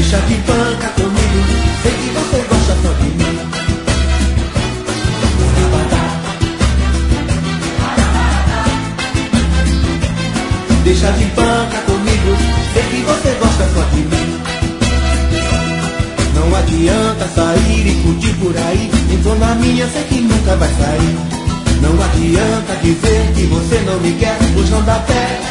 Deixa de banca comigo, sei que você gosta só de mim. Deixa de banca comigo, sei que você gosta só de mim. Não adianta sair e curtir por aí, entrou na minha, sei que nunca vai sair. Não adianta dizer que você não me quer, pois não dá pé.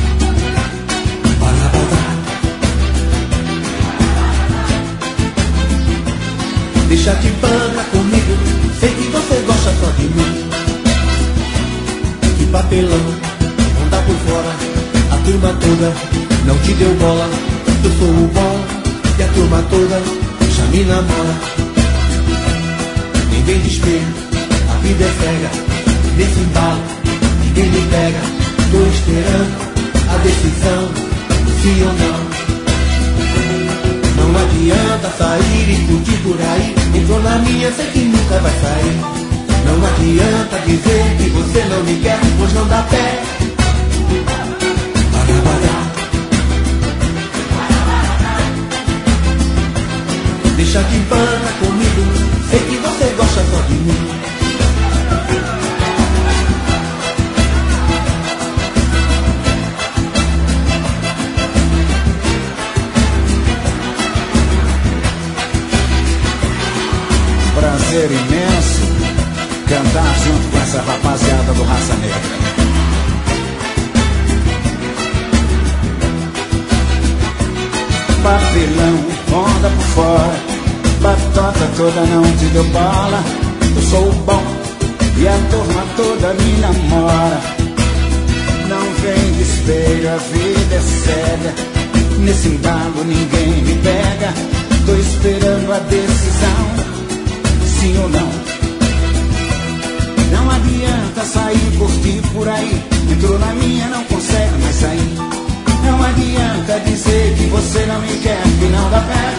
Deixa de banca comigo, sei que você gosta só de mim. Que papelão, não dá por fora, a turma toda não te deu bola. Eu sou o bom e a turma toda já me namora. Ninguém de espelho, a vida é cega, nesse embalo ninguém me pega. Tô esperando a decisão, sim ou não. Não adianta sair e curtir por aí, entrou na minha, sei que nunca vai sair. Não adianta dizer que você não me quer, pois não dá pé. Deixa de banca comigo, sei que você gosta só de mim. Prazer imenso cantar junto com essa rapaziada do Raça Negra. Papelão, onda por fora, batota toda não te deu bola. Eu sou o bom e a turma toda me namora. Não vem de espelho, a vida é cega, nesse embalo ninguém me pega. Tô esperando a decisão, sim ou não. Não adianta sair, curtir por aí, entrou na minha, não consegue mais sair. Não adianta dizer que você não me quer, que não dá pé.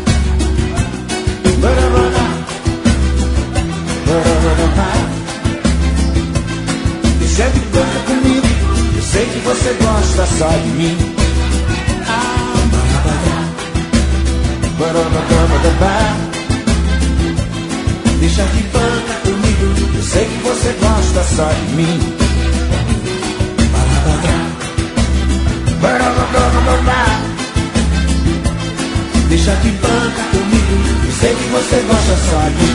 Deixa de banca comigo, eu sei que você gosta só de mim. Deixa de banca comigo, eu sei que você gosta só de mim. Deixa de banca comigo, eu sei que você gosta só de mim.